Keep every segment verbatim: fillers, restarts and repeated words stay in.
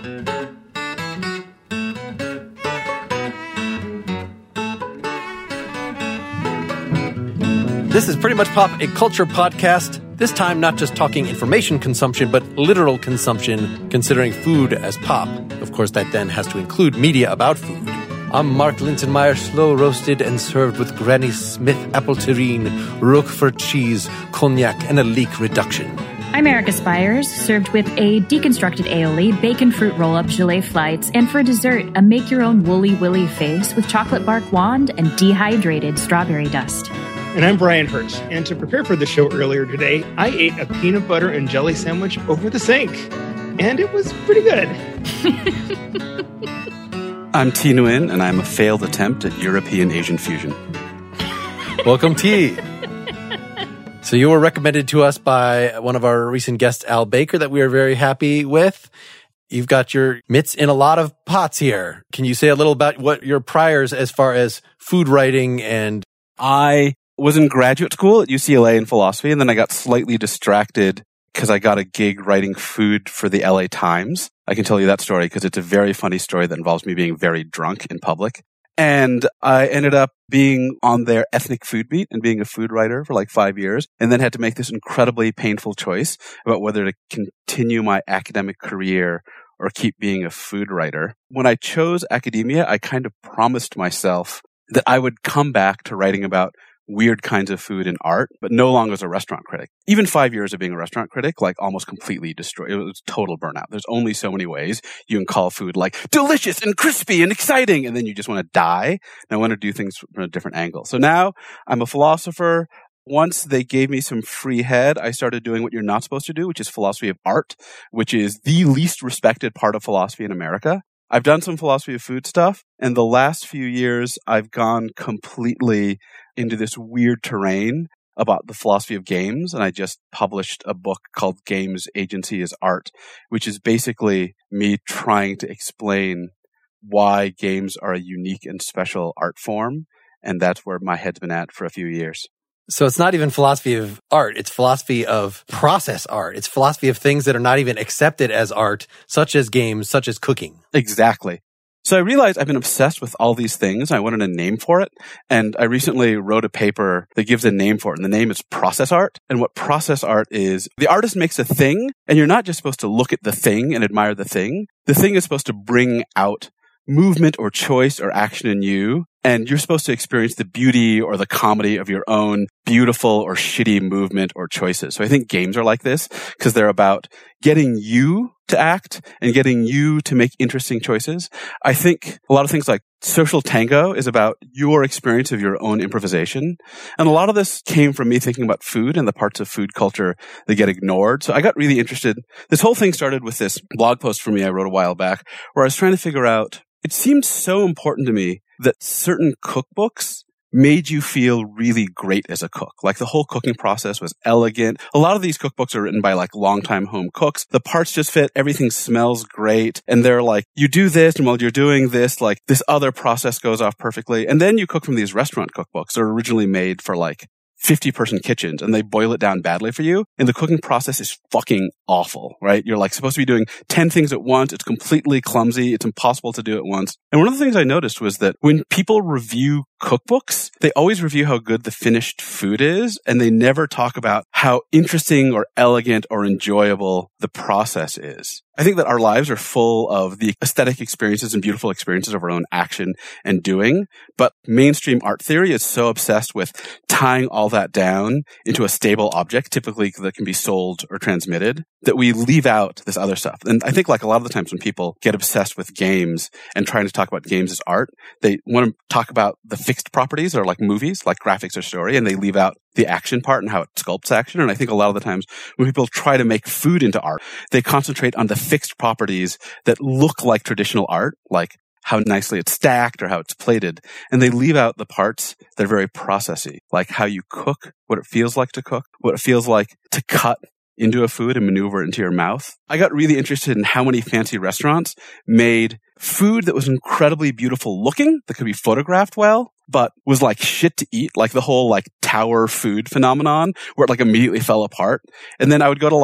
This is Pretty Much Pop, a culture podcast. This time, not just talking information consumption, but literal consumption, considering food as pop. Of course, that then has to include media about food. I'm Mark Lintonmeyer, slow roasted and served with Granny Smith apple terrine, Roquefort cheese, cognac, and a leek reduction. I'm Erica Spires, served with a deconstructed aioli, bacon fruit roll-up, gelée flights, and for dessert, a make-your-own woolly willy face with chocolate bark wand and dehydrated strawberry dust. And I'm Brian Hirsch, and to prepare for the show earlier today, I ate a peanut butter and jelly sandwich over the sink, and it was pretty good. I'm T Nguyen, and I'm a failed attempt at European Asian fusion. Welcome, T. So you were recommended to us by one of our recent guests, Al Baker, that we are very happy with. You've got your mitts in a lot of pots here. Can you say a little about what your priors as far as food writing and... I was in graduate school at U C L A in philosophy, and then I got slightly distracted because I got a gig writing food for the L A Times. I can tell you that story because it's a very funny story that involves me being very drunk in public. And I ended up being on their ethnic food beat and being a food writer for like five years, and then had to make this incredibly painful choice about whether to continue my academic career or keep being a food writer. When I chose academia, I kind of promised myself that I would come back to writing about weird kinds of food and art, but no longer as a restaurant critic. Even five years of being a restaurant critic, like almost completely destroyed. It was total burnout. There's only so many ways you can call food like delicious and crispy and exciting, and then you just want to die. And I want to do things from a different angle. So now I'm a philosopher. Once they gave me some free head, I started doing what you're not supposed to do, which is philosophy of art, which is the least respected part of philosophy in America. I've done some philosophy of food stuff, and the last few years I've gone completely into this weird terrain about the philosophy of games, and I just published a book called Games Agency is Art, which is basically me trying to explain why games are a unique and special art form, and that's where my head's been at for a few years. So it's not even philosophy of art, it's philosophy of process art. It's philosophy of things that are not even accepted as art, such as games, such as cooking. Exactly. So I realized I've been obsessed with all these things. I wanted a name for it. And I recently wrote a paper that gives a name for it. And the name is process art. And what process art is, the artist makes a thing, and you're not just supposed to look at the thing and admire the thing. The thing is supposed to bring out movement or choice or action in you. And you're supposed to experience the beauty or the comedy of your own beautiful or shitty movement or choices. So I think games are like this because they're about getting you to act and getting you to make interesting choices. I think a lot of things like Social Tango is about your experience of your own improvisation. And a lot of this came from me thinking about food and the parts of food culture that get ignored. So I got really interested. This whole thing started with this blog post for me I wrote a while back where I was trying to figure out, it seemed so important to me that certain cookbooks made you feel really great as a cook. Like the whole cooking process was elegant. A lot of these cookbooks are written by like longtime home cooks. The parts just fit. Everything smells great. And they're like, you do this, and while you're doing this, like this other process goes off perfectly. And then you cook from these restaurant cookbooks that are originally made for like fifty person kitchens, and they boil it down badly for you. And the cooking process is fucking awful, right? You're like supposed to be doing ten things at once. It's completely clumsy. It's impossible to do at once. And one of the things I noticed was that when people review cookbooks, they always review how good the finished food is, and they never talk about how interesting or elegant or enjoyable the process is. I think that our lives are full of the aesthetic experiences and beautiful experiences of our own action and doing, but mainstream art theory is so obsessed with tying all that down into a stable object, typically that can be sold or transmitted, that we leave out this other stuff. And I think like a lot of the times when people get obsessed with games and trying to talk about games as art, they want to talk about the fixed properties or like movies, like graphics or story, and they leave out the action part and how it sculpts action. And I think a lot of the times when people try to make food into art, they concentrate on the fixed properties that look like traditional art, like how nicely it's stacked or how it's plated. And they leave out the parts that are very processy, like how you cook, what it feels like to cook, what it feels like to cut into a food and maneuver it into your mouth. I got really interested in how many fancy restaurants made food that was incredibly beautiful looking, that could be photographed well, but was like shit to eat, like the whole like tower food phenomenon where it like immediately fell apart. And then I would go to like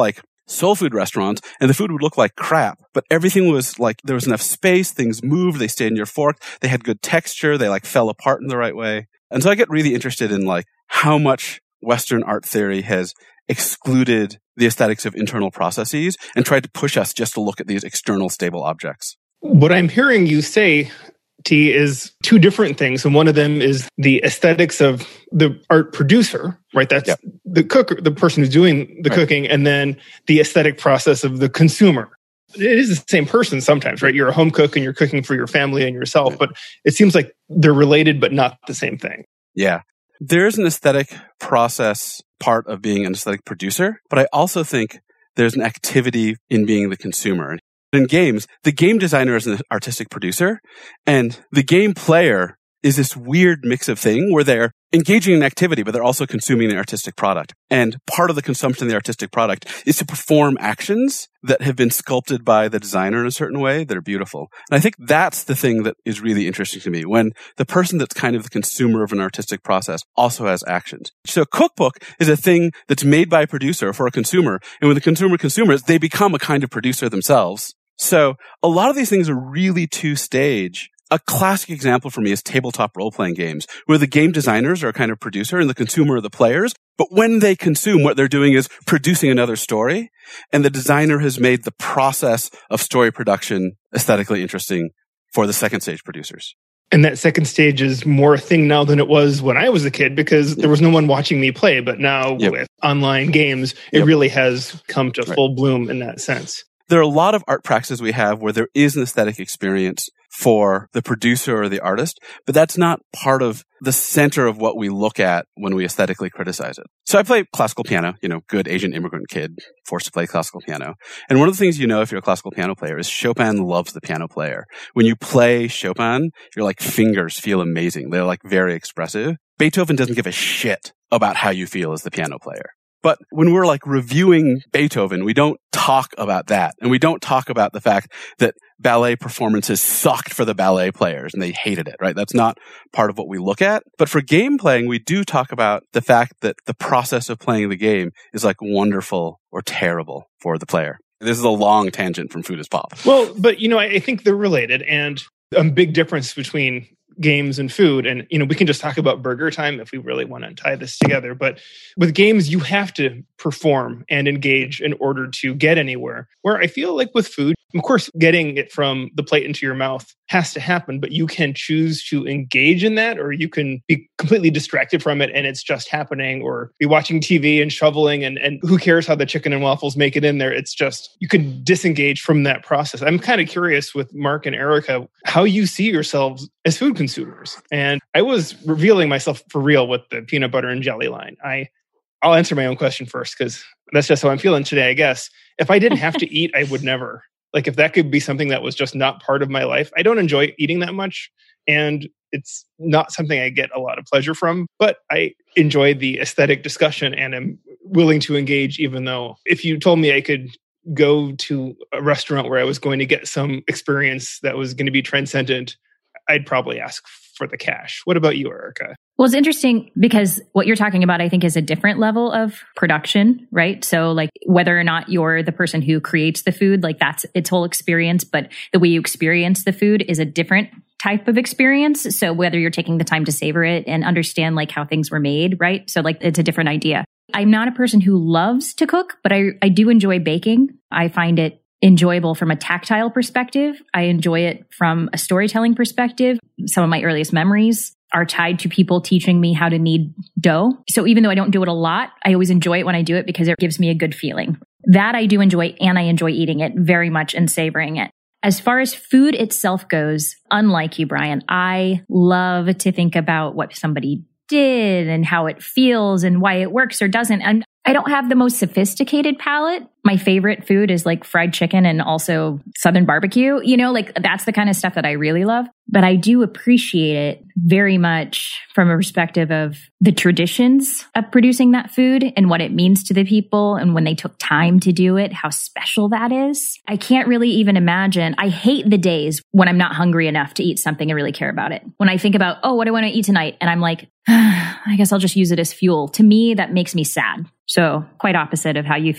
soul food restaurants, and the food would look like crap, but everything was like, there was enough space, things moved, they stayed in your fork, they had good texture, they like fell apart in the right way. And so I get really interested in like how much Western art theory has excluded the aesthetics of internal processes and tried to push us just to look at these external stable objects. What I'm hearing you say, T, is two different things. And one of them is the aesthetics of the art producer, right? That's yep. the cook, the person who's doing the right. cooking, and then the aesthetic process of the consumer. It is the same person sometimes, right? You're a home cook and you're cooking for your family and yourself, right. but it seems like they're related, but not the same thing. Yeah. There's an aesthetic process part of being an aesthetic producer, but I also think there's an activity in being the consumer. In games, the game designer is an artistic producer, and the game player is this weird mix of thing where they're engaging in activity, but they're also consuming the artistic product. And part of the consumption of the artistic product is to perform actions that have been sculpted by the designer in a certain way that are beautiful. And I think that's the thing that is really interesting to me, when the person that's kind of the consumer of an artistic process also has actions. So a cookbook is a thing that's made by a producer for a consumer, and when the consumer consumers, they become a kind of producer themselves. So a lot of these things are really two-stage. A classic example for me is tabletop role-playing games, where the game designers are a kind of producer and the consumer are the players. But when they consume, what they're doing is producing another story, and the designer has made the process of story production aesthetically interesting for the second stage producers. And that second stage is more a thing now than it was when I was a kid, because there was no one watching me play. But now yep. with online games, it yep. really has come to right. full bloom in that sense. There are a lot of art practices we have where there is an aesthetic experience for the producer or the artist, but that's not part of the center of what we look at when we aesthetically criticize it. So I play classical piano, you know, good Asian immigrant kid, forced to play classical piano. And one of the things you know if you're a classical piano player is Chopin loves the piano player. When you play Chopin, your like fingers feel amazing. They're like very expressive. Beethoven doesn't give a shit about how you feel as the piano player. But when we're like reviewing Beethoven, we don't talk about that. And we don't talk about the fact that ballet performances sucked for the ballet players and they hated it, right? That's not part of what we look at. But for game playing, we do talk about the fact that the process of playing the game is like wonderful or terrible for the player. This is a long tangent from Food is Pop. Well, but you know, I think they're related, and a big difference between games and food. And, you know, we can just talk about Burger Time if we really want to tie this together. But with games, you have to perform and engage in order to get anywhere. Where I feel like with food, of course, getting it from the plate into your mouth has to happen, but you can choose to engage in that, or you can be completely distracted from it and it's just happening, or be watching T V and shoveling and, and who cares how the chicken and waffles make it in there. It's just, you can disengage from that process. I'm kind of curious with Mark and Erica, how you see yourselves as food consumers. And I was revealing myself for real with the peanut butter and jelly line. I, I'll answer my own question first, because that's just how I'm feeling today, I guess. If I didn't have to eat, I would never. Like, if that could be something that was just not part of my life. I don't enjoy eating that much, and it's not something I get a lot of pleasure from, but I enjoy the aesthetic discussion and am willing to engage, even though if you told me I could go to a restaurant where I was going to get some experience that was going to be transcendent, I'd probably ask for the cash. What about you, Erica? Well, it's interesting because what you're talking about, I think, is a different level of production, right? So like whether or not you're the person who creates the food, like that's its whole experience, but the way you experience the food is a different type of experience. So whether you're taking the time to savor it and understand like how things were made, right? So like it's a different idea. I'm not a person who loves to cook, but I, I do enjoy baking. I find it enjoyable from a tactile perspective. I enjoy it from a storytelling perspective. Some of my earliest memories are tied to people teaching me how to knead dough. So even though I don't do it a lot, I always enjoy it when I do it because it gives me a good feeling. That I do enjoy, and I enjoy eating it very much and savoring it. As far as food itself goes, unlike you, Brian, I love to think about what somebody did and how it feels and why it works or doesn't. And I don't have the most sophisticated palate. My favorite food is like fried chicken and also Southern barbecue. You know, like that's the kind of stuff that I really love. But I do appreciate it very much from a perspective of the traditions of producing that food and what it means to the people. And when they took time to do it, how special that is. I can't really even imagine. I hate the days when I'm not hungry enough to eat something and really care about it. When I think about, oh, what do I want to eat tonight? And I'm like, I guess I'll just use it as fuel. To me, that makes me sad. So quite opposite of how you feel.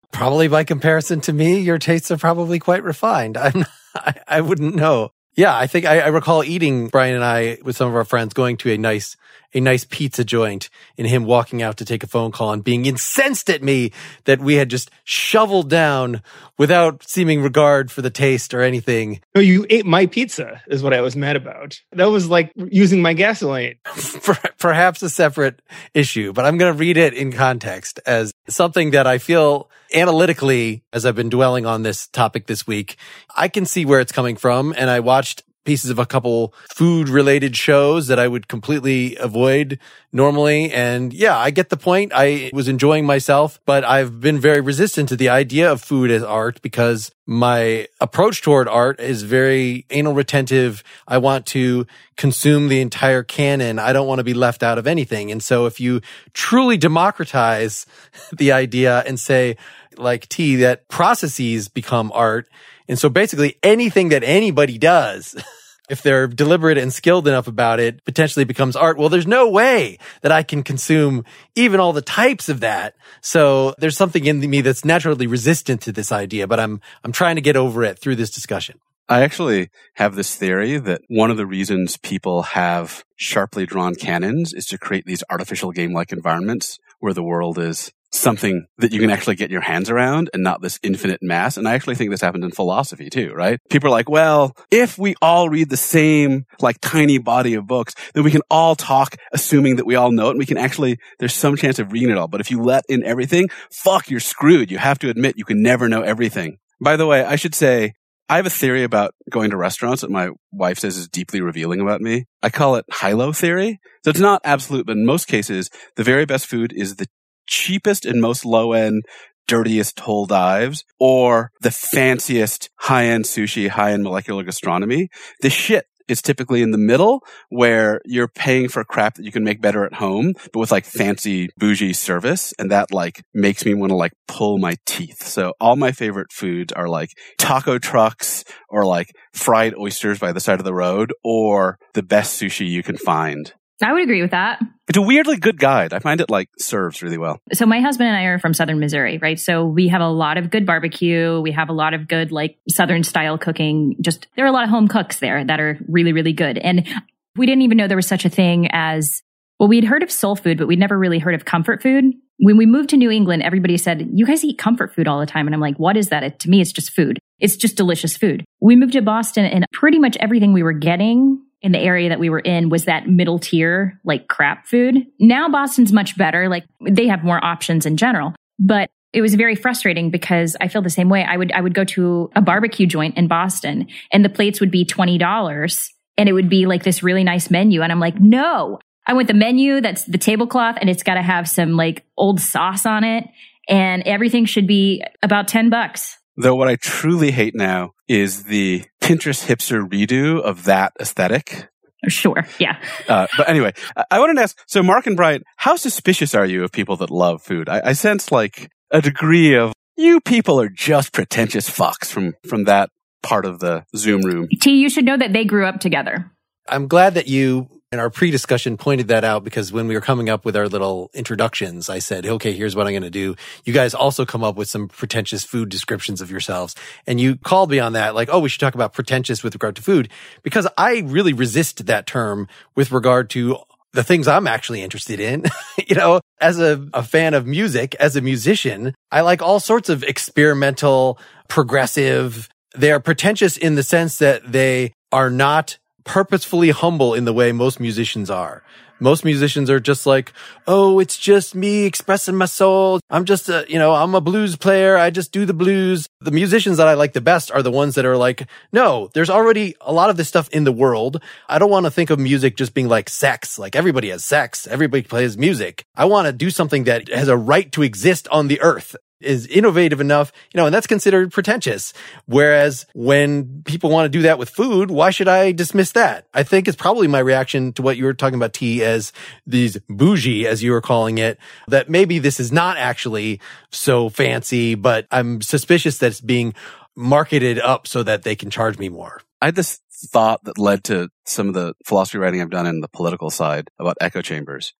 Probably by comparison to me, your tastes are probably quite refined. I'm not, I, I wouldn't know. Yeah, I think I, I recall eating, Brian and I, with some of our friends, going to a nice a nice pizza joint and him walking out to take a phone call and being incensed at me that we had just shoveled down without seeming regard for the taste or anything. No, you ate my pizza is what I was mad about. That was like using my gasoline. Perhaps a separate issue, but I'm going to read it in context as something that I feel analytically, as I've been dwelling on this topic this week, I can see where it's coming from. And I watched pieces of a couple food related shows that I would completely avoid normally. And yeah, I get the point. I was enjoying myself, but I've been very resistant to the idea of food as art because my approach toward art is very anal retentive. I want to consume the entire canon. I don't want to be left out of anything. And so if you truly democratize the idea and say, like T, that processes become art, and so basically anything that anybody does, if they're deliberate and skilled enough about it, potentially becomes art. Well, there's no way that I can consume even all the types of that. So there's something in me that's naturally resistant to this idea, but I'm I'm trying to get over it through this discussion. I actually have this theory that one of the reasons people have sharply drawn canons is to create these artificial game-like environments where the world is something that you can actually get your hands around and not this infinite mass. And I actually think this happens in philosophy too, right? People are like, well, if we all read the same like tiny body of books, then we can all talk assuming that we all know it and we can actually, there's some chance of reading it all. But if you let in everything, fuck, you're screwed. You have to admit you can never know everything. By the way, I should say, I have a theory about going to restaurants that my wife says is deeply revealing about me. I call it high-low theory. So it's not absolute, but in most cases, the very best food is the cheapest and most low-end, dirtiest whole dives, or the fanciest high-end sushi, high-end molecular gastronomy. The shit is typically in the middle where you're paying for crap that you can make better at home, but with like fancy bougie service. And that like makes me want to like pull my teeth. So all my favorite foods are like taco trucks or like fried oysters by the side of the road or the best sushi you can find. I would agree with that. It's a weirdly good guide. I find it like serves really well. So my husband and I are from Southern Missouri, right? So we have a lot of good barbecue. We have a lot of good like Southern style cooking. Just there are a lot of home cooks there that are really, really good. And we didn't even know there was such a thing as, well, we'd heard of soul food, but we'd never really heard of comfort food. When we moved to New England, everybody said, you guys eat comfort food all the time. And I'm like, what is that? It, to me, it's just food. It's just delicious food. We moved to Boston and pretty much everything we were getting in the area that we were in was that middle tier, like crap food. Now Boston's much better. Like they have more options in general, but it was very frustrating because I feel the same way. I would, I would go to a barbecue joint in Boston and the plates would be twenty dollars and it would be like this really nice menu. And I'm like, no, I want the menu that's the tablecloth and it's got to have some like old sauce on it and everything should be about ten bucks. Though what I truly hate now is the Pinterest hipster redo of that aesthetic. Sure, yeah. uh, but anyway, I, I wanted to ask, so Mark and Brian, how suspicious are you of people that love food? I, I sense like a degree of, you people are just pretentious fucks from, from that part of the Zoom room. T, you should know that they grew up together. I'm glad that you, in our pre-discussion, pointed that out because when we were coming up with our little introductions, I said, okay, here's what I'm going to do. You guys also come up with some pretentious food descriptions of yourselves. And you called me on that, like, oh, we should talk about pretentious with regard to food, because I really resist that term with regard to the things I'm actually interested in. You know, as a, a fan of music, as a musician, I like all sorts of experimental, progressive. They are pretentious in the sense that they are not purposefully humble in the way most musicians are. Most musicians are just like, oh, it's just me expressing my soul. I'm just a, you know, I'm a blues player. I just do the blues. The musicians that I like the best are the ones that are like, no, there's already a lot of this stuff in the world. I don't want to think of music just being like sex. Like everybody has sex. Everybody plays music. I want to do something that has a right to exist on the earth, is innovative enough, you know, and that's considered pretentious. Whereas when people want to do that with food, why should I dismiss that? I think it's probably my reaction to what you were talking about, T, as these bougie, as you were calling it, that maybe this is not actually so fancy, but I'm suspicious that it's being marketed up so that they can charge me more. I had this thought that led to some of the philosophy writing I've done in the political side about echo chambers.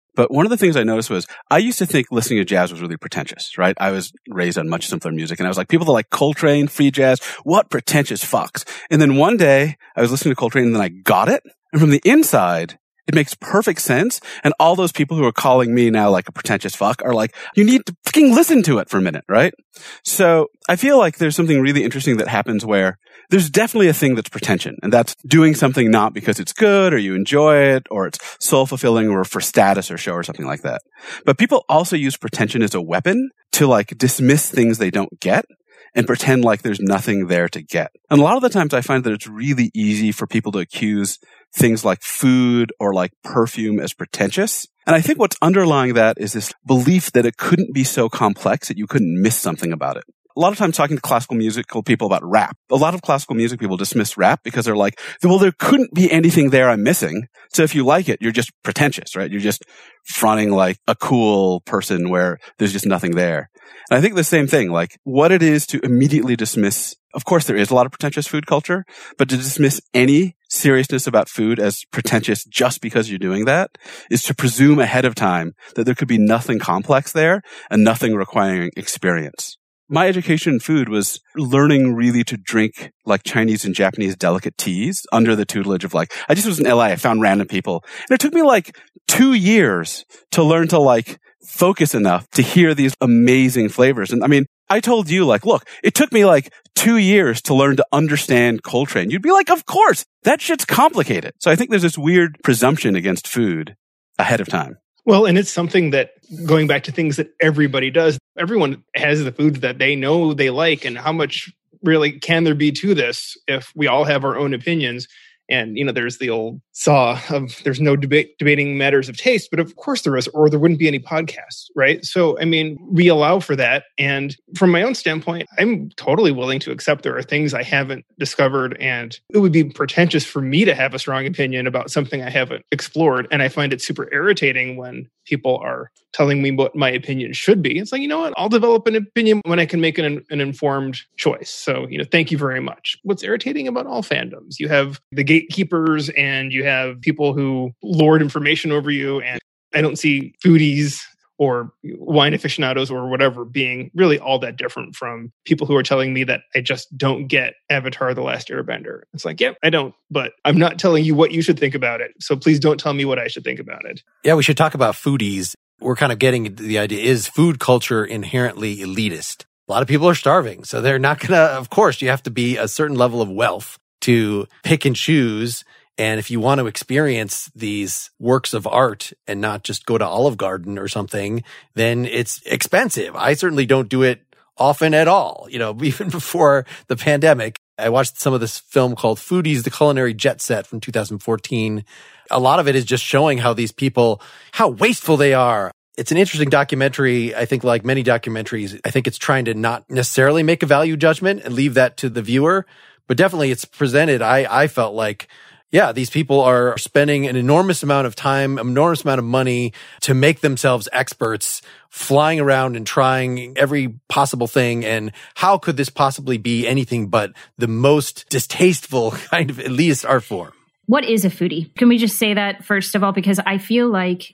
But one of the things I noticed was I used to think listening to jazz was really pretentious, right? I was raised on much simpler music, and I was like, people that like Coltrane, free jazz, what pretentious fucks. And then one day I was listening to Coltrane and then I got it. And from the inside, it makes perfect sense. And all those people who are calling me now like a pretentious fuck are like, you need to fucking listen to it for a minute, right? So I feel like there's something really interesting that happens where there's definitely a thing that's pretension, and that's doing something not because it's good or you enjoy it or it's soul-fulfilling or for status or show or something like that. But people also use pretension as a weapon to like dismiss things they don't get and pretend like there's nothing there to get. And a lot of the times I find that it's really easy for people to accuse things like food or like perfume as pretentious. And I think what's underlying that is this belief that it couldn't be so complex that you couldn't miss something about it. A lot of times talking to classical musical people about rap, a lot of classical music people dismiss rap because they're like, well, there couldn't be anything there I'm missing. So if you like it, you're just pretentious, right? You're just fronting like a cool person where there's just nothing there. And I think the same thing, like what it is to immediately dismiss, of course there is a lot of pretentious food culture, but to dismiss any seriousness about food as pretentious just because you're doing that is to presume ahead of time that there could be nothing complex there and nothing requiring experience. My education in food was learning really to drink like Chinese and Japanese delicate teas under the tutelage of like, I just was in L A, I found random people. And it took me like two years to learn to like focus enough to hear these amazing flavors. And I mean, I told you like, look, it took me like two years to learn to understand Coltrane. You'd be like, of course, that shit's complicated. So I think there's this weird presumption against food ahead of time. Well, and it's something that, going back to things that everybody does, everyone has the foods that they know they like, and how much really can there be to this if we all have our own opinions? And, you know, there's the old saw of there's no debate debating matters of taste, but of course there is, or there wouldn't be any podcasts, right? So, I mean, we allow for that. And from my own standpoint, I'm totally willing to accept there are things I haven't discovered, and it would be pretentious for me to have a strong opinion about something I haven't explored. And I find it super irritating when people are telling me what my opinion should be. It's like, you know what? I'll develop an opinion when I can make an, an informed choice. So, you know, thank you very much. What's irritating about all fandoms? You have the gatekeepers and you have people who lord information over you. And I don't see foodies or wine aficionados or whatever being really all that different from people who are telling me that I just don't get Avatar: The Last Airbender. It's like, yep, I don't, but I'm not telling you what you should think about it. So please don't tell me what I should think about it. Yeah, we should talk about foodies. We're kind of getting the idea, is food culture inherently elitist? A lot of people are starving, so they're not going to, of course, you have to be a certain level of wealth to pick and choose. And if you want to experience these works of art and not just go to Olive Garden or something, then it's expensive. I certainly don't do it often at all. You know, even before the pandemic, I watched some of this film called Foodies, The Culinary Jet Set from two thousand fourteen. A lot of it is just showing how these people, how wasteful they are. It's an interesting documentary. I think like many documentaries, I think it's trying to not necessarily make a value judgment and leave that to the viewer, but definitely it's presented. I, I felt like, yeah, these people are spending an enormous amount of time, an enormous amount of money to make themselves experts, flying around and trying every possible thing. And how could this possibly be anything but the most distasteful kind of elitist art form? What is a foodie? Can we just say that first of all? Because I feel like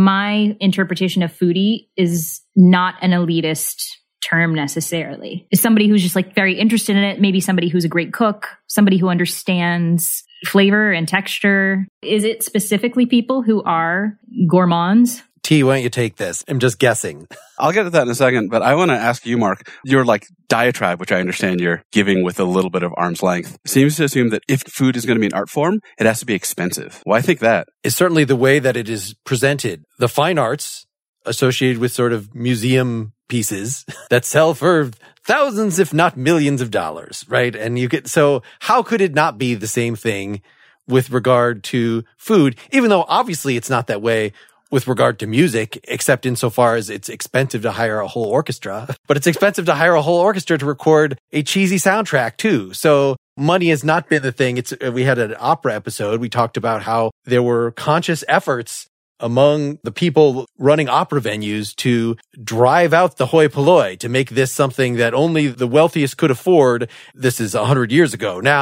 my interpretation of foodie is not an elitist term necessarily. It's somebody who's just like very interested in it. Maybe somebody who's a great cook, somebody who understands flavor and texture. Is it specifically people who are gourmands? T, why don't you take this? I'm just guessing. I'll get to that in a second, but I want to ask you, Mark, your like diatribe, which I understand you're giving with a little bit of arm's length, seems to assume that if food is going to be an art form, it has to be expensive. Why think that? It's certainly the way that it is presented. The fine arts associated with sort of museum pieces that sell for thousands, if not millions of dollars, right? And you get, so how could it not be the same thing with regard to food, even though obviously it's not that way with regard to music, except insofar as it's expensive to hire a whole orchestra, but it's expensive to hire a whole orchestra to record a cheesy soundtrack too. So money has not been the thing. It's, we had an opera episode. We talked about how there were conscious efforts among the people running opera venues to drive out the hoi polloi, to make this something that only the wealthiest could afford. This is a hundred years ago. Now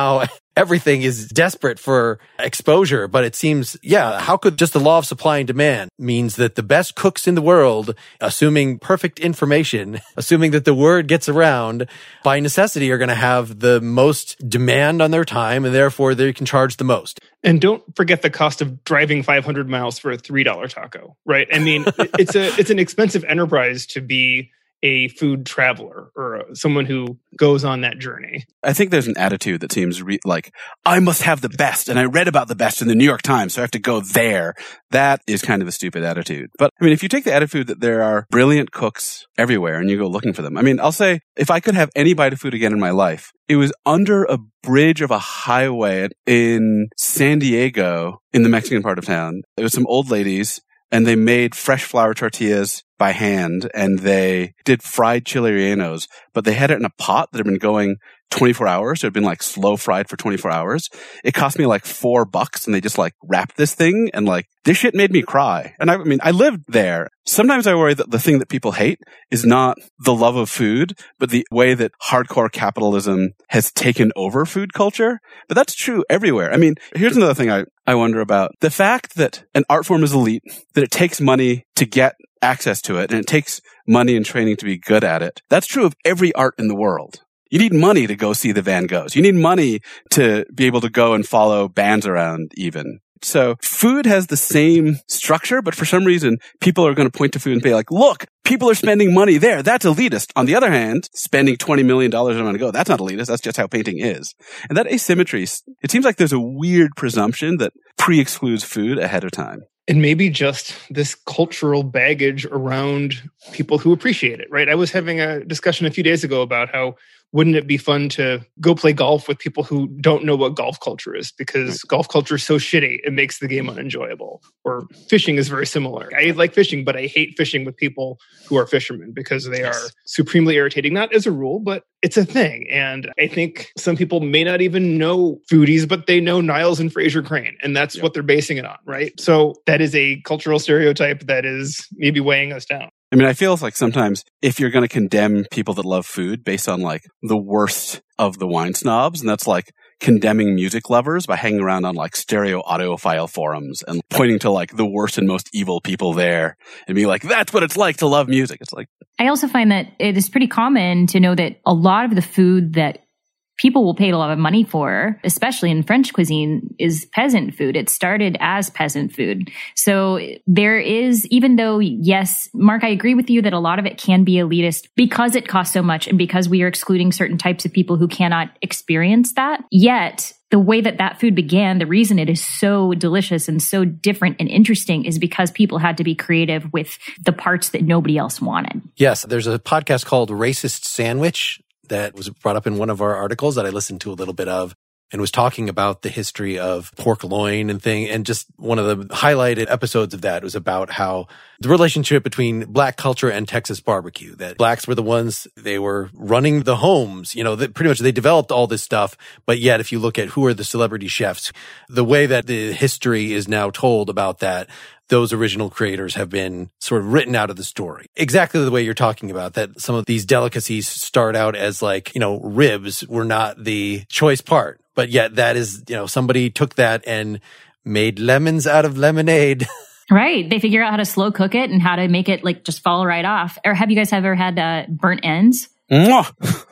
everything is desperate for exposure. But it seems, yeah, how could just the law of supply and demand means that the best cooks in the world, assuming perfect information, assuming that the word gets around, by necessity are going to have the most demand on their time, and therefore they can charge the most. And don't forget the cost of driving five hundred miles for a three dollar taco, right? I mean, it's a it's an expensive enterprise to be a food traveler or a, someone who goes on that journey. I think there's an attitude that seems re- like, I must have the best, and I read about the best in the New York Times, so I have to go there. That is kind of a stupid attitude. But, I mean, if you take the attitude that there are brilliant cooks everywhere and you go looking for them, I mean, I'll say, if I could have any bite of food again in my life, it was under a bridge of a highway in San Diego, in the Mexican part of town. It was some old ladies, and they made fresh flour tortillas by hand, and they did fried chile rellenos, but they had it in a pot that had been going twenty-four hours. So it had been like slow fried for twenty-four hours. It cost me like four bucks, and they just like wrapped this thing, and like this shit made me cry. And I, I mean, I lived there. Sometimes I worry that the thing that people hate is not the love of food, but the way that hardcore capitalism has taken over food culture. But that's true everywhere. I mean, here's another thing I, I wonder about. The fact that an art form is elite, that it takes money to get access to it, and it takes money and training to be good at it. That's true of every art in the world. You need money to go see the Van Goghs. You need money to be able to go and follow bands around even. So food has the same structure, but for some reason, people are going to point to food and be like, look, people are spending money there. That's elitist. On the other hand, spending twenty million dollars on a go, that's not elitist. That's just how painting is. And that asymmetry, it seems like there's a weird presumption that pre-excludes food ahead of time. And maybe just this cultural baggage around people who appreciate it, right? I was having a discussion a few days ago about how wouldn't it be fun to go play golf with people who don't know what golf culture is, because golf culture is so shitty, it makes the game unenjoyable. Or fishing is very similar. I like fishing, but I hate fishing with people who are fishermen because they are supremely irritating, not as a rule, but it's a thing. And I think some people may not even know foodies, but they know Niles and Fraser Crane, and that's yep. what they're basing it on, right? So that is a cultural stereotype that is maybe weighing us down. I mean, I feel like sometimes if you're going to condemn people that love food based on like the worst of the wine snobs, and that's like condemning music lovers by hanging around on like stereo audiophile forums and pointing to like the worst and most evil people there and being like, that's what it's like to love music. It's like, I also find that it is pretty common to know that a lot of the food that people will pay a lot of money for, especially in French cuisine, is peasant food. It started as peasant food. So there is, even though, yes, Mark, I agree with you that a lot of it can be elitist because it costs so much and because we are excluding certain types of people who cannot experience that. Yet, the way that that food began, the reason it is so delicious and so different and interesting is because people had to be creative with the parts that nobody else wanted. Yes, there's a podcast called Racist Sandwich that was brought up in one of our articles that I listened to a little bit of, and was talking about the history of pork loin and thing. And just one of the highlighted episodes of that was about how the relationship between black culture and Texas barbecue, that blacks were the ones, they were running the homes, you know, that pretty much they developed all this stuff. But yet, if you look at who are the celebrity chefs, the way that the history is now told about that, those original creators have been sort of written out of the story. Exactly the way you're talking about, that some of these delicacies start out as like, you know, ribs were not the choice part. But yet that is, you know, somebody took that and made lemons out of lemonade. Right. They figure out how to slow cook it and how to make it like just fall right off. Or have you guys ever had uh, burnt ends? Mwah.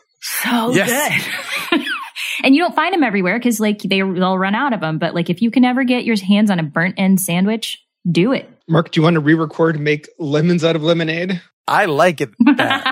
So good. And you don't find them everywhere because like they, they'll run out of them. But like if you can ever get your hands on a burnt end sandwich, do it. Mark, do you want to re-record and make lemons out of lemonade? I like it.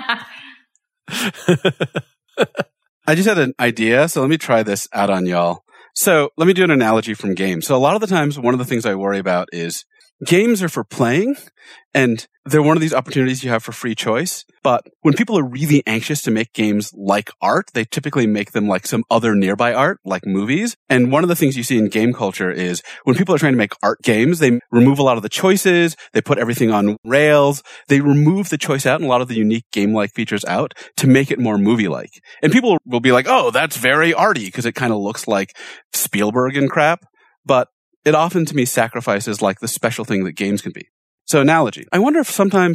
I just had an idea, so let me try this out on y'all. So let me do an analogy from games. So a lot of the times, one of the things I worry about is games are for playing, and they're one of these opportunities you have for free choice. But when people are really anxious to make games like art, they typically make them like some other nearby art, like movies. And one of the things you see in game culture is when people are trying to make art games, they remove a lot of the choices. They put everything on rails. They remove the choice out and a lot of the unique game-like features out to make it more movie-like. And people will be like, oh, that's very arty because it kind of looks like Spielberg and crap. But it often, to me, sacrifices like the special thing that games can be. So analogy. I wonder if sometimes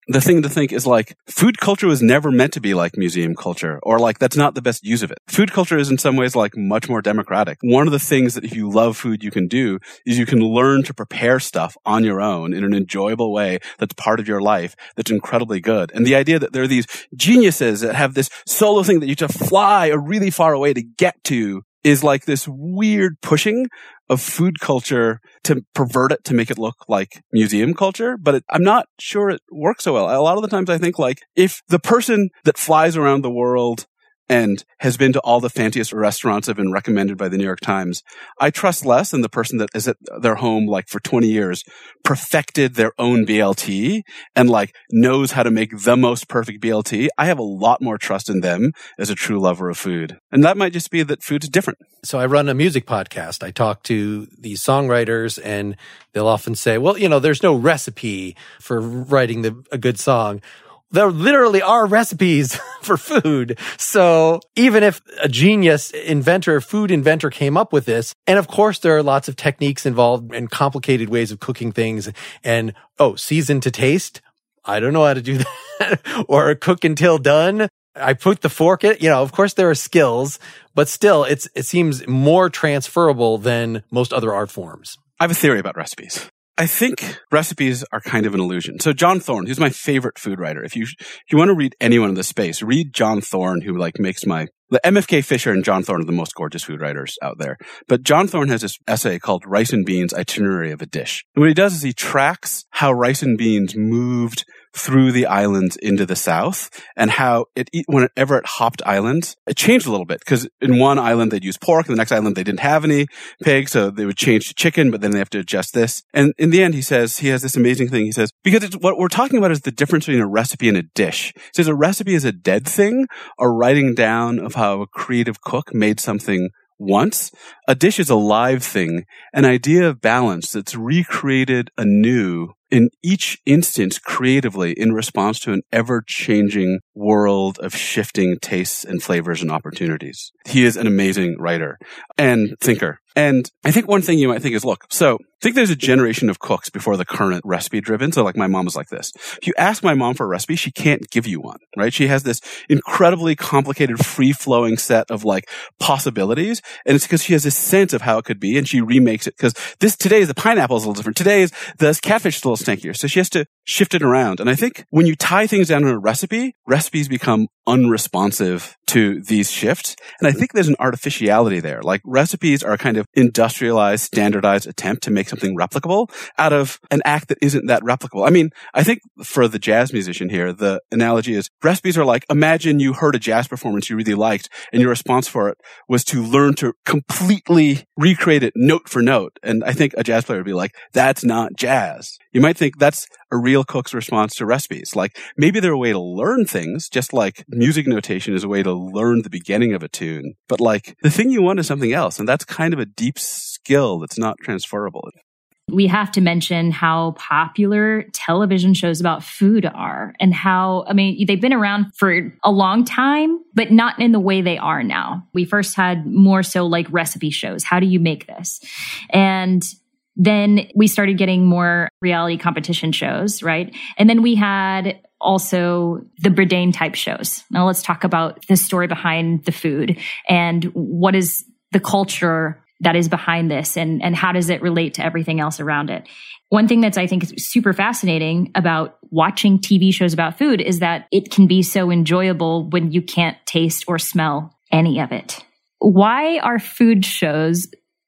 the thing to think is like food culture was never meant to be like museum culture, or like that's not the best use of it. Food culture is in some ways like much more democratic. One of the things that if you love food you can do is you can learn to prepare stuff on your own in an enjoyable way that's part of your life that's incredibly good. And the idea that there are these geniuses that have this solo thing that you have to fly a really far away to get to is like this weird pushing of food culture to pervert it to make it look like museum culture. But it, I'm not sure it works so well. A lot of the times I think like if the person that flies around the world and has been to all the fanciest restaurants that have been recommended by the New York Times, I trust less than the person that is at their home like for twenty years, perfected their own B L T and like knows how to make the most perfect B L T. I have a lot more trust in them as a true lover of food. And that might just be that food's different. So I run a music podcast. I talk to these songwriters and they'll often say, well, you know, there's no recipe for writing the, a good song. There literally are recipes for food. So even if a genius inventor, food inventor came up with this, and of course there are lots of techniques involved and complicated ways of cooking things and, oh, season to taste. I don't know how to do that. Or cook until done. I put the fork in, you know, of course there are skills, but still it's, it seems more transferable than most other art forms. I have a theory about recipes. I think recipes are kind of an illusion. So John Thorne, who's my favorite food writer, if you if you want to read anyone in this space, read John Thorne, who like makes my the M F K Fisher and John Thorne are the most gorgeous food writers out there. But John Thorne has this essay called Rice and Beans Itinerary of a Dish. And what he does is he tracks how rice and beans moved through the islands into the south and how it, whenever it hopped islands, it changed a little bit because in one island they'd use pork and the next island they didn't have any pig. So they would change to chicken, but then they have to adjust this. And in the end, he says, he has this amazing thing. He says, because it's, what we're talking about is the difference between a recipe and a dish. He says a recipe is a dead thing, a writing down of how a creative cook made something once. A dish is a live thing, an idea of balance that's recreated anew in each instance creatively in response to an ever-changing world of shifting tastes and flavors and opportunities. He is an amazing writer and thinker. And I think one thing you might think is, look, so I think there's a generation of cooks before the current recipe driven. So like my mom is like this. If you ask my mom for a recipe, she can't give you one, right? She has this incredibly complicated, free-flowing set of like possibilities. And it's because she has this sense of how it could be and she remakes it because this today is the pineapple is a little different. Today is the catfish is a little stankier. So she has to shift it around. And I think when you tie things down in a recipe, recipes become unresponsive to these shifts. And I think there's an artificiality there. Like recipes are a kind of industrialized, standardized attempt to make something replicable out of an act that isn't that replicable. I mean, I think for the jazz musician here, the analogy is recipes are like, imagine you heard a jazz performance you really liked and your response for it was to learn to completely recreate it note for note. And I think a jazz player would be like, that's not jazz. You might think that's a real cook's response to recipes. Like maybe they're a way to learn things, just like music notation is a way to learn the beginning of a tune. But like the thing you want is something else. And that's kind of a deep skill that's not transferable. We have to mention how popular television shows about food are and how, I mean, they've been around for a long time, but not in the way they are now. We first had more so like recipe shows. How do you make this? And then we started getting more reality competition shows, right? And then we had also the Bourdain type shows. Now let's talk about the story behind the food and what is the culture that is behind this and, and how does it relate to everything else around it. One thing that's I think is super fascinating about watching T V shows about food is that it can be so enjoyable when you can't taste or smell any of it. Why are food shows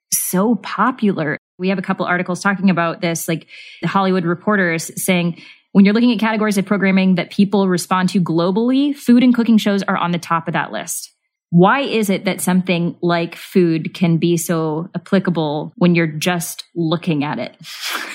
so popular? We have a couple articles talking about this, like the Hollywood Reporter is saying, when you're looking at categories of programming that people respond to globally, food and cooking shows are on the top of that list. Why is it that something like food can be so applicable when you're just looking at it?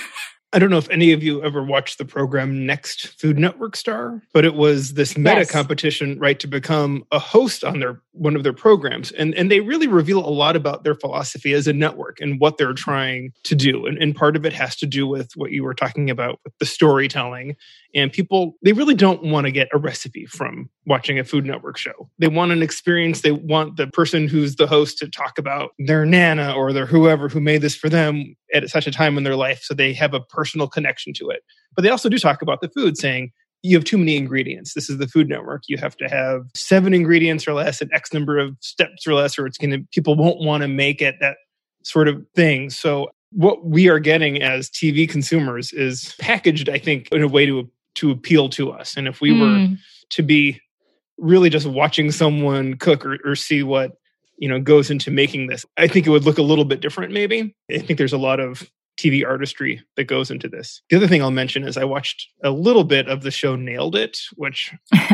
I don't know if any of you ever watched the program Next Food Network Star, but it was this meta yes. competition, right, to become a host on their one of their programs. And, and they really reveal a lot about their philosophy as a network and what they're trying to do. And, and part of it has to do with what you were talking about with the storytelling. And people, they really don't want to get a recipe from watching a Food Network show. They want an experience. They want the person who's the host to talk about their Nana or their whoever who made this for them at such a time in their life. So they have a personal connection to it. But they also do talk about the food, saying, you have too many ingredients. This is the Food Network. You have to have seven ingredients or less and X number of steps or less, or it's going to, people won't want to make it, that sort of thing. So what we are getting as T V consumers is packaged, I think, in a way to, to appeal to us. And if we mm. were to be really just watching someone cook or, or see what, you know, goes into making this, I think it would look a little bit different, maybe. I think there's a lot of T V artistry that goes into this. The other thing I'll mention is I watched a little bit of the show Nailed It, which...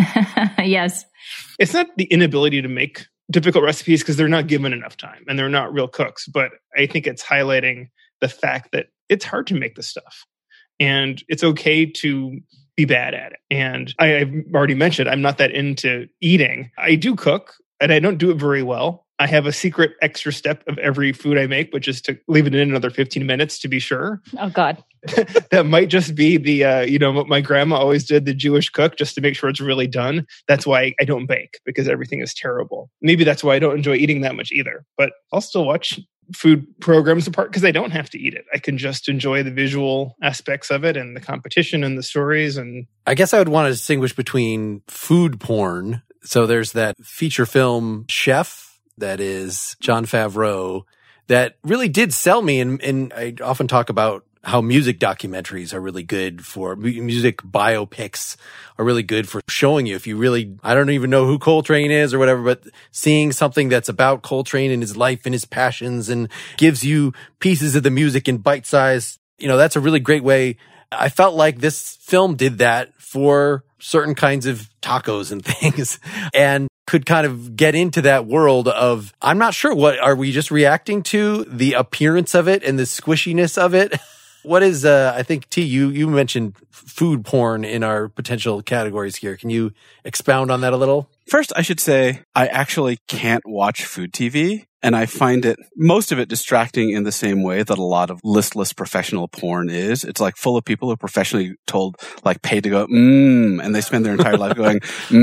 yes. It's not the inability to make difficult recipes because they're not given enough time and they're not real cooks, but I think it's highlighting the fact that it's hard to make this stuff. And it's okay to be bad at it. And I, I've already mentioned, I'm not that into eating. I do cook, and I don't do it very well. I have a secret extra step of every food I make, which is to leave it in another fifteen minutes to be sure. Oh, God. That might just be the, uh, you know, what my grandma always did, the Jewish cook, just to make sure it's really done. That's why I don't bake, because everything is terrible. Maybe that's why I don't enjoy eating that much either. But I'll still watch food programs apart because I don't have to eat it. I can just enjoy the visual aspects of it and the competition and the stories. And I guess I would want to distinguish between food porn. So there's that feature film Chef that is Jon Favreau that really did sell me. And, and I often talk about how music documentaries are really good for music biopics are really good for showing you if you really, I don't even know who Coltrane is or whatever, but seeing something that's about Coltrane and his life and his passions and gives you pieces of the music in bite size. You know, that's a really great way. I felt like this film did that for certain kinds of tacos and things and could kind of get into that world of, I'm not sure, what are we just reacting to the appearance of it and the squishiness of it? What is, uh, I think, T, you, you mentioned food porn in our potential categories here. Can you expound on that a little? First, I should say I actually can't watch food T V. And I find it, most of it distracting in the same way that a lot of listless professional porn is. It's like full of people who are professionally told, like paid to go, mmm, and they spend their entire life going,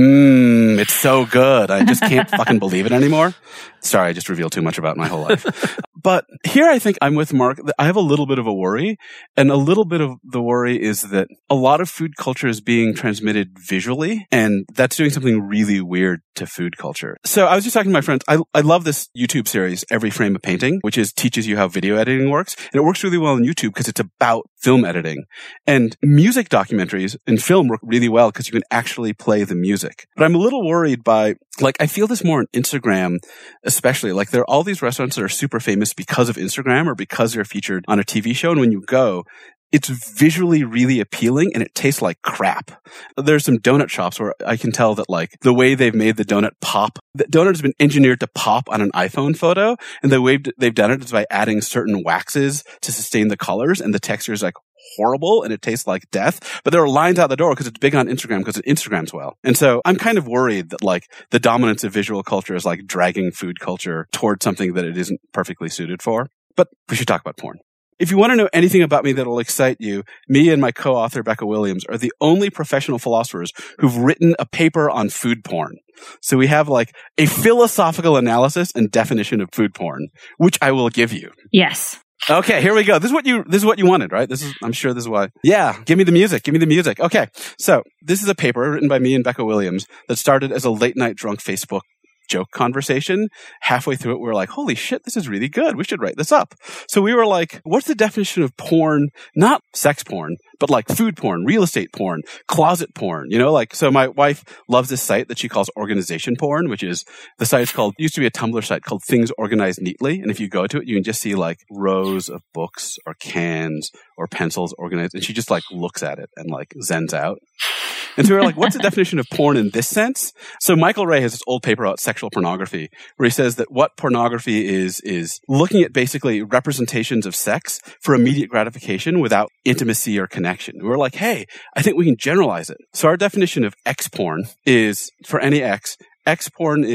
mmm, it's so good. I just can't fucking believe it anymore. Sorry, I just revealed too much about my whole life. But here I think I'm with Mark. I have a little bit of a worry. And a little bit of the worry is that a lot of food culture is being transmitted visually. And that's doing something really weird to food culture. So I was just talking to my friends. I, I love this YouTube series, Every Frame of Painting, which is teaches you how video editing works. And it works really well on YouTube because it's about film editing. And music documentaries in film work really well because you can actually play the music. But I'm a little worried by, like, I feel this more on Instagram, especially. Like, there are all these restaurants that are super famous because of Instagram or because they're featured on a T V show. And when you go, it's visually really appealing and it tastes like crap. There's some donut shops where I can tell that, like, the way they've made the donut pop, the donut has been engineered to pop on an iPhone photo, and the way they've done it is by adding certain waxes to sustain the colors, and the texture is like horrible and it tastes like death. But there are lines out the door because it's big on Instagram because it Instagrams well. And so I'm kind of worried that, like, the dominance of visual culture is like dragging food culture towards something that it isn't perfectly suited for. But we should talk about porn. If you want to know anything about me that will excite you, me and my co-author, Becca Williams, are the only professional philosophers who've written a paper on food porn. So we have, like, a philosophical analysis and definition of food porn, which I will give you. Yes. Okay, here we go. This is what you, this is what you wanted, right? This is, I'm sure this is why. Yeah, give me the music. Give me the music. Okay. So this is a paper written by me and Becca Williams that started as a late night drunk Facebook joke conversation. Halfway through it, we were like, holy shit, this is really good. We should write this up. So we were like, what's the definition of porn? Not sex porn, but like food porn, real estate porn, closet porn, you know, like, so my wife loves this site that she calls organization porn, which is, the site's called, used to be a Tumblr site called Things Organized Neatly. And if you go to it, you can just see like rows of books or cans or pencils organized. And she just like looks at it and like zens out. And so we were like, what's the definition of porn in this sense? So Michael Ray has this old paper about sexual pornography where he says that what pornography is, is looking at basically representations of sex for immediate gratification without intimacy or connection. We were like, hey, I think we can generalize it. So our definition of X porn is, for any X, X porn is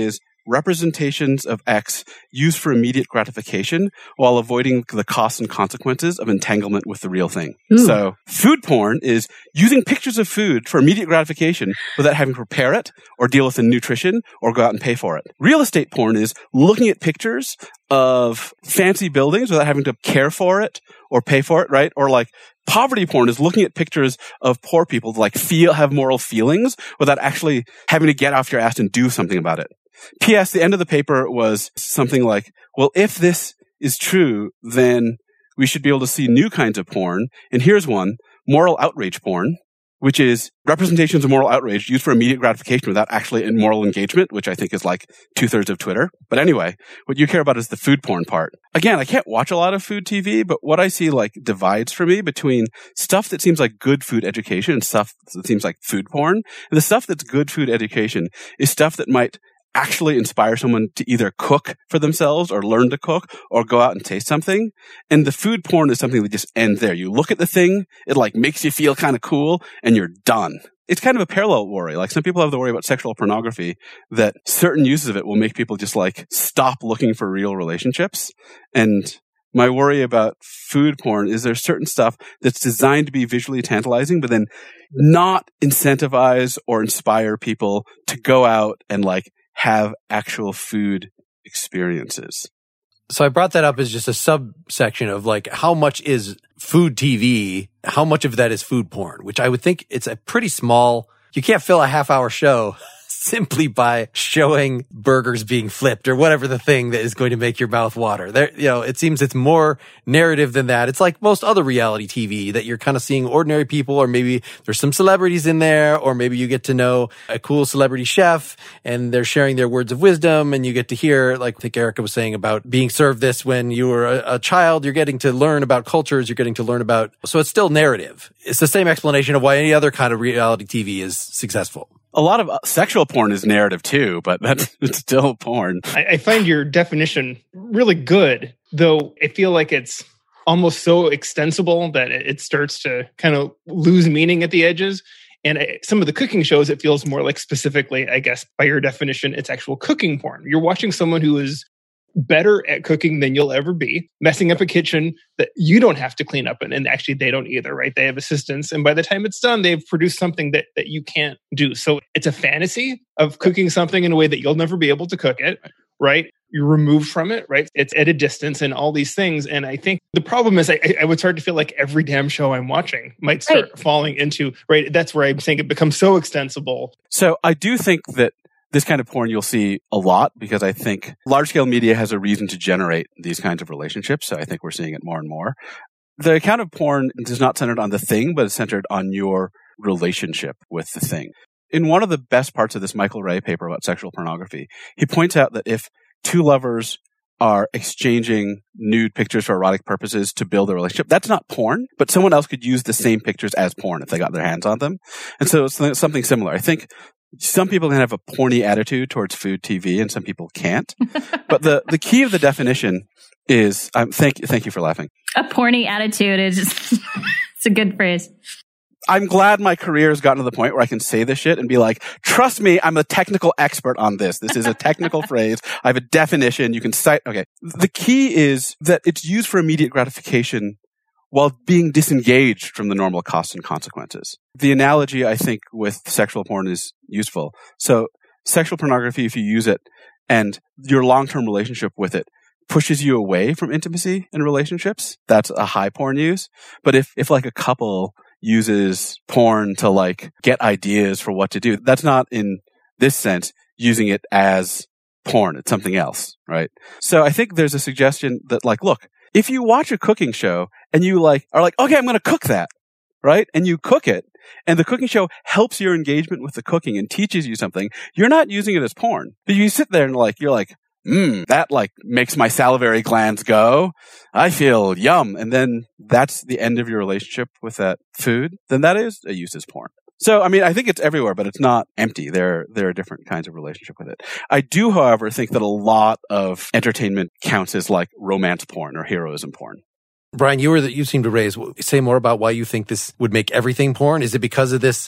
representations of X used for immediate gratification while avoiding the costs and consequences of entanglement with the real thing. Ooh. So food porn is using pictures of food for immediate gratification without having to prepare it or deal with the nutrition or go out and pay for it. Real estate porn is looking at pictures of fancy buildings without having to care for it or pay for it, right? Or like poverty porn is looking at pictures of poor people to like feel, have moral feelings without actually having to get off your ass and do something about it. P S. The end of the paper was something like, well, if this is true, then we should be able to see new kinds of porn. And here's one, moral outrage porn, which is representations of moral outrage used for immediate gratification without actually moral engagement, which I think is like two-thirds of Twitter. But anyway, what you care about is the food porn part. Again, I can't watch a lot of food T V, but what I see like divides for me between stuff that seems like good food education and stuff that seems like food porn. And the stuff that's good food education is stuff that might actually inspire someone to either cook for themselves or learn to cook or go out and taste something. And the food porn is something that just ends there. You look at the thing, it like makes you feel kind of cool and you're done. It's kind of a parallel worry. Like some people have the worry about sexual pornography that certain uses of it will make people just like stop looking for real relationships. And my worry about food porn is there's certain stuff that's designed to be visually tantalizing, but then not incentivize or inspire people to go out and like have actual food experiences. So I brought that up as just a subsection of like, how much is food T V? How much of that is food porn? Which I would think it's a pretty small, you can't fill a half hour show simply by showing burgers being flipped or whatever the thing that is going to make your mouth water. There, you know, it seems it's more narrative than that. It's like most other reality T V that you're kind of seeing ordinary people, or maybe there's some celebrities in there, or maybe you get to know a cool celebrity chef and they're sharing their words of wisdom and you get to hear, like I think Erica was saying about being served this when you were a, a child, you're getting to learn about cultures, you're getting to learn about, so it's still narrative. It's the same explanation of why any other kind of reality T V is successful. A lot of sexual porn is narrative too, but that's it's still porn. I, I find your definition really good, though I feel like it's almost so extensible that it starts to kind of lose meaning at the edges. And I, some of the cooking shows, it feels more like specifically, I guess, by your definition, it's actual cooking porn. You're watching someone who is better at cooking than you'll ever be, messing up a kitchen that you don't have to clean up in. And actually, they don't either, right? They have assistants. And by the time it's done, they've produced something that, that you can't do. So it's a fantasy of cooking something in a way that you'll never be able to cook it, right? You're removed from it, right? It's at a distance and all these things. And I think the problem is I, I would start to feel like every damn show I'm watching might start right. falling into, right? That's where I'm saying it becomes so extensible. So I do think that this kind of porn you'll see a lot because I think large-scale media has a reason to generate these kinds of relationships. So I think we're seeing it more and more. The account of porn is not centered on the thing, but it's centered on your relationship with the thing. In one of the best parts of this Michael Ray paper about sexual pornography, he points out that if two lovers are exchanging nude pictures for erotic purposes to build a relationship, that's not porn, but someone else could use the same pictures as porn if they got their hands on them. And so it's something similar. I think some people can have a porny attitude towards food T V and some people can't. But the, the key of the definition is, um, thank, thank you for laughing. A porny attitude is just, it's a good phrase. I'm glad my career has gotten to the point where I can say this shit and be like, trust me, I'm a technical expert on this. This is a technical phrase. I have a definition. You can cite. Okay. The key is that it's used for immediate gratification while being disengaged from the normal costs and consequences. The analogy, I think, with sexual porn is useful. So sexual pornography, if you use it and your long-term relationship with it pushes you away from intimacy in relationships, that's a high porn use. But if, if like a couple uses porn to like get ideas for what to do, that's not in this sense using it as porn. It's something else, right? So I think there's a suggestion that like, look, if you watch a cooking show and you like are like, okay, I'm going to cook that, right? And you cook it and the cooking show helps your engagement with the cooking and teaches you something, you're not using it as porn. But you sit there and like, you're like, mmm, that like makes my salivary glands go. I feel yum. And then that's the end of your relationship with that food. Then that is a use as porn. So, I mean, I think it's everywhere, but it's not empty. There, there are different kinds of relationship with it. I do, however, think that a lot of entertainment counts as like romance porn or heroism porn. Brian, you were that you seem to raise. Say more about why you think this would make everything porn. Is it because of this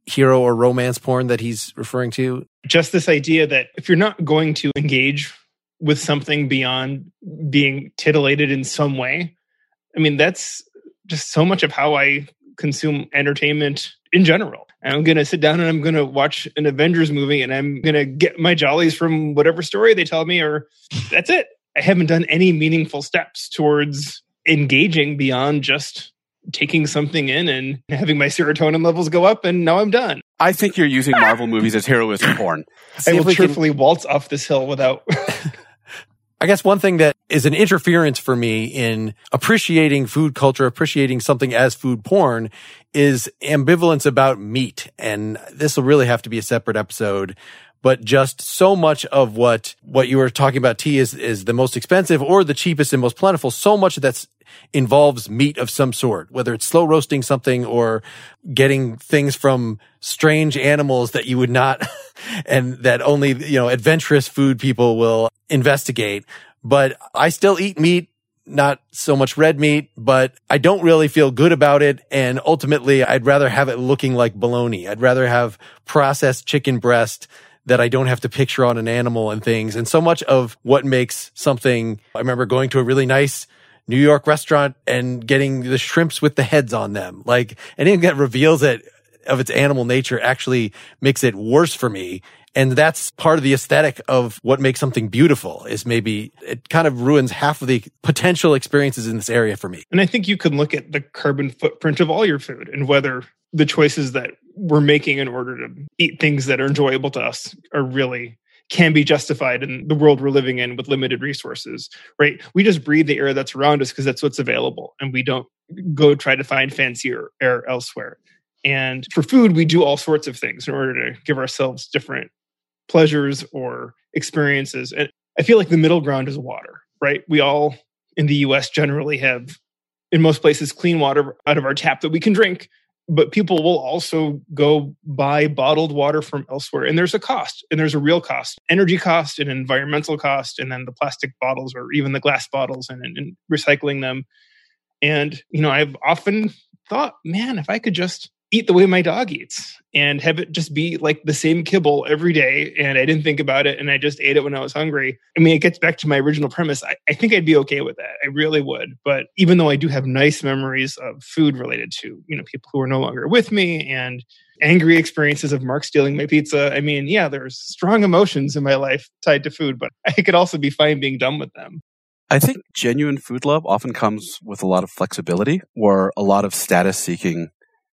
hero or romance porn that he's referring to? Just this idea that if you're not going to engage with something beyond being titillated in some way, I mean, that's just so much of how I consume entertainment in general. I'm going to sit down and I'm going to watch an Avengers movie and I'm going to get my jollies from whatever story they tell me, or that's it. I haven't done any meaningful steps towards engaging beyond just taking something in and having my serotonin levels go up, and now I'm done. I think you're using Marvel movies as heroism porn. I will cheerfully can... waltz off this hill without... I guess one thing that is an interference for me in appreciating food culture, appreciating something as food porn, is ambivalence about meat. And this will really have to be a separate episode. But just so much of what, what you were talking about, T, is, is the most expensive or the cheapest and most plentiful. So much that's involves meat of some sort, whether it's slow roasting something or getting things from strange animals that you would not, and that only, you know, adventurous food people will investigate. But I still eat meat, not so much red meat, but I don't really feel good about it. And ultimately, I'd rather have it looking like bologna. I'd rather have processed chicken breast that I don't have to picture on an animal and things. And so much of what makes something, I remember going to a really nice New York restaurant and getting the shrimps with the heads on them. Like anything that reveals it of its animal nature actually makes it worse for me. And that's part of the aesthetic of what makes something beautiful, is maybe it kind of ruins half of the potential experiences in this area for me. And I think you can look at the carbon footprint of all your food and whether the choices that we're making in order to eat things that are enjoyable to us are really can be justified in the world we're living in with limited resources, right? We just breathe the air that's around us because that's what's available. And we don't go try to find fancier air elsewhere. And for food, we do all sorts of things in order to give ourselves different pleasures or experiences. And I feel like the middle ground is water, right? We all in the U S generally have, in most places, clean water out of our tap that we can drink. But people will also go buy bottled water from elsewhere. And there's a cost, and there's a real cost, energy cost and environmental cost, and then the plastic bottles or even the glass bottles and, and recycling them. And, you know, I've often thought, man, if I could just eat the way my dog eats and have it just be like the same kibble every day, and I didn't think about it and I just ate it when I was hungry. I mean, it gets back to my original premise. I, I think I'd be okay with that. I really would. But even though I do have nice memories of food related to, you know, people who are no longer with me and angry experiences of Mark stealing my pizza, I mean, yeah, there's strong emotions in my life tied to food, but I could also be fine being done with them. I think genuine food love often comes with a lot of flexibility, or a lot of status-seeking,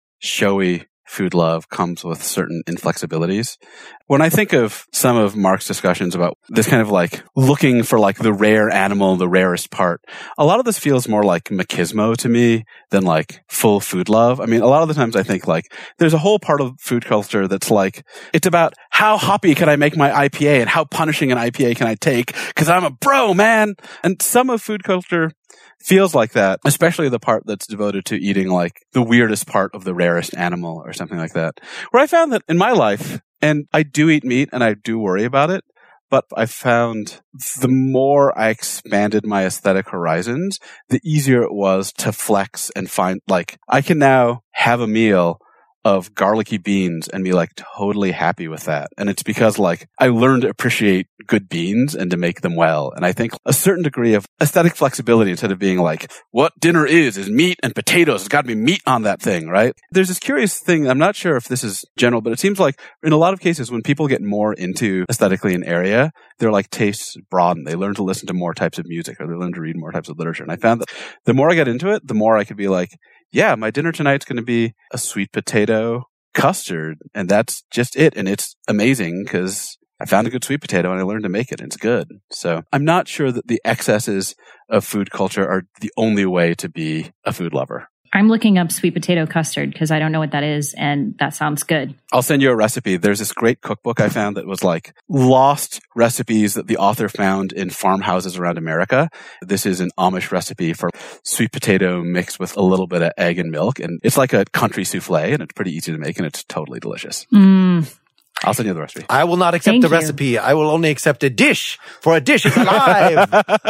showy food love comes with certain inflexibilities. When I think of some of Mark's discussions about this kind of like looking for like the rare animal, the rarest part, a lot of this feels more like machismo to me than like full food love. I mean, a lot of the times I think like there's a whole part of food culture that's like, it's about how hoppy can I make my I P A and how punishing an I P A can I take because I'm a bro, man. And some of food culture feels like that, especially the part that's devoted to eating like the weirdest part of the rarest animal or something like that. Where I found that in my life, and I do eat meat and I do worry about it, but I found the more I expanded my aesthetic horizons, the easier it was to flex and find, like, I can now have a meal of garlicky beans and be like totally happy with that. And it's because like I learned to appreciate good beans and to make them well. And I think a certain degree of aesthetic flexibility, instead of being like, what dinner is, is meat and potatoes. It's got to be meat on that thing, right? There's this curious thing. I'm not sure if this is general, but it seems like in a lot of cases when people get more into aesthetically an area, their like tastes broaden. They learn to listen to more types of music, or they learn to read more types of literature. And I found that the more I got into it, the more I could be like, yeah, my dinner tonight's going to be a sweet potato custard, and that's just it. And it's amazing because I found a good sweet potato and I learned to make it, and it's good. So I'm not sure that the excesses of food culture are the only way to be a food lover. I'm looking up sweet potato custard because I don't know what that is, and that sounds good. I'll send you a recipe. There's this great cookbook I found that was like lost recipes that the author found in farmhouses around America. This is an Amish recipe for sweet potato mixed with a little bit of egg and milk. And it's like a country souffle, and it's pretty easy to make, and it's totally delicious. Mm. I'll send you the recipe. I will not accept Thank the you. recipe. I will only accept a dish, for a dish is alive.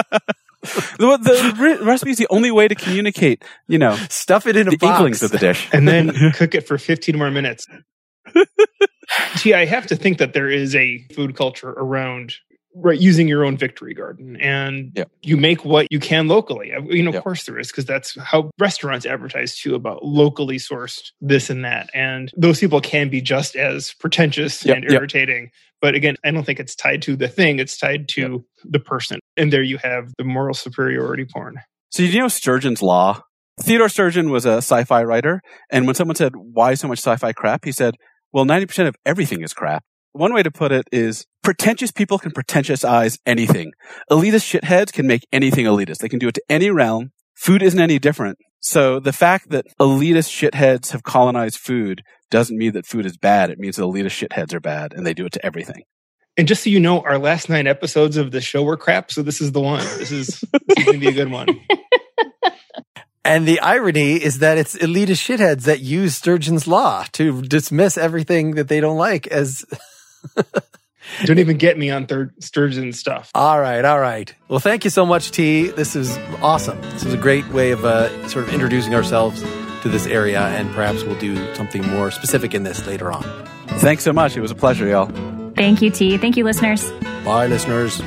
The, the re- recipe is the only way to communicate, you know, Stuff it in a the box. inklings of the dish. And then cook it for fifteen more minutes. T, I have to think that there is a food culture around right using your own victory garden, and yep. you make what you can locally. You know, of yep. course there is, because that's how restaurants advertise too, about locally sourced this and that. And those people can be just as pretentious yep. and irritating. Yep. But again, I don't think it's tied to the thing. It's tied to yep. the person. And there you have the moral superiority porn. So you know Sturgeon's Law? Theodore Sturgeon was a sci-fi writer. And when someone said, why so much sci-fi crap? He said, well, ninety percent of everything is crap. One way to put it is pretentious people can pretentiousize anything. Elitist shitheads can make anything elitist. They can do it to any realm. Food isn't any different. So the fact that elitist shitheads have colonized food doesn't mean that food is bad. It means that elitist shitheads are bad and they do it to everything. And just so you know, our last nine episodes of the show were crap. So this is the one. This is, this is going to be a good one. And the irony is that it's elitist shitheads that use Sturgeon's Law to dismiss everything that they don't like as... Don't even get me on third Sturgeon stuff. All right, all right. Well, thank you so much, T. This is awesome. This is a great way of uh, sort of introducing ourselves to this area, and perhaps we'll do something more specific in this later on. Thanks so much. It was a pleasure, y'all. Thank you, T. Thank you, listeners. Bye, listeners.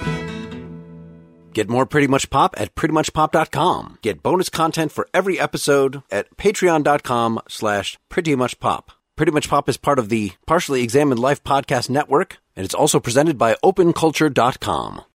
Get more Pretty Much Pop at pretty much pop dot com. Get bonus content for every episode at patreon.com slash pretty much pop. Pretty Much Pop is part of the Partially Examined Life podcast network, and it's also presented by open culture dot com.